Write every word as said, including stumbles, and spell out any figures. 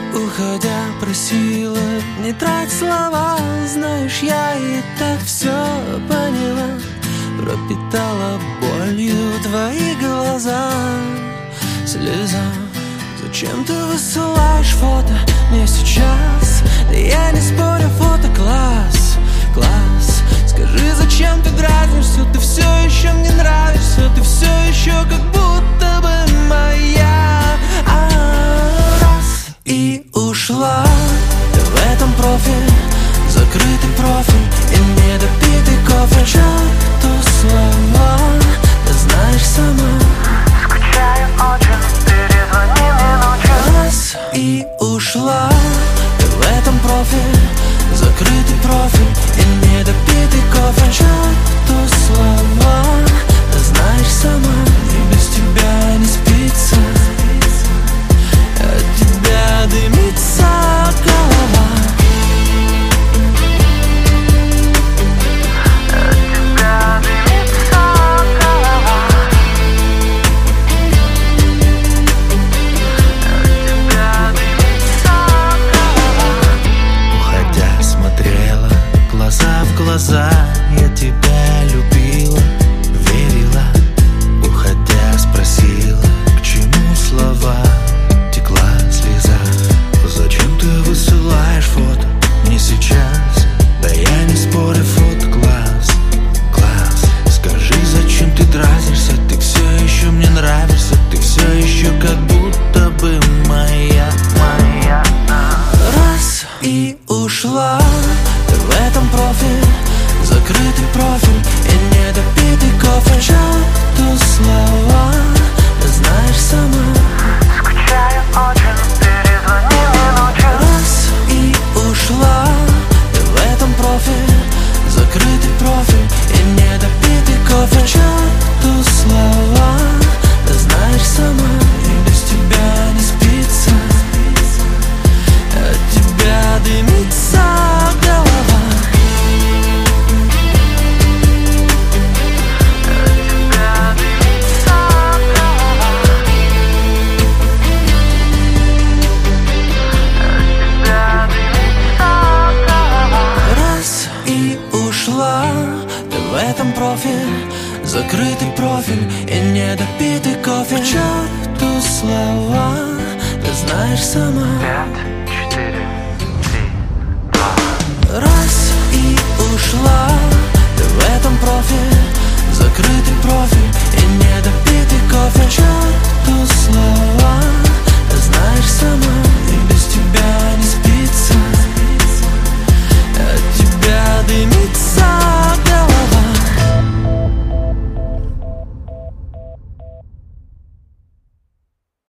Уходя, просила не трать слова. Знаешь, я и так все поняла. Пропитала болью твои глаза. Слеза. Зачем ты высылаешь фото мне сейчас? Да я не спорю, фото класс, класс. Скажи, зачем ты дразнишься? Ты все еще мне нравишься. Ты все еще как будто бы моя. А-а-а. Раз и ушла. Ты в этом профиль, закрытый профиль и недопитый кофе. Черту слова, ты знаешь сама. Скучаю очень, перезвони мне ночью. Раз и ушла. Ты в этом профиль, закрытый профиль и недопитый кофе. Черту слова, ты знаешь сама. И без тебя не спится, от тебя дымится голова. От тебя дымится голова. От тебя дымится голова. Уходя, смотрела глаза в глаза. Я тебя любила, верила. Уходя, спросила, к чему слова. Текла слеза. Зачем ты высылаешь фото мне сейчас? Да я не спорю, фото класс, класс. Скажи, зачем ты дразнишься? Ты все еще мне нравишься. Ты все еще как будто бы моя, моя. Раз и ушла. Ты в этом профиль, закрытый профиль и недопитый кофе. Черту слова, ты знаешь сама. Скучаю очень, перезвони мне ночью. Раз и ушла. Ты в этом профиль, закрытый профиль и недопитый кофе. Черту слова, ты знаешь сама. И без тебя не спится, от тебя дымится голова. От тебя дымится голова. От тебя дымится голова. Раз и ушла. Ты в этом профиль, закрытый профиль и недопитый кофе. К черту слова, ты знаешь сама. Пять, четыре, три, два. Раз и ушла.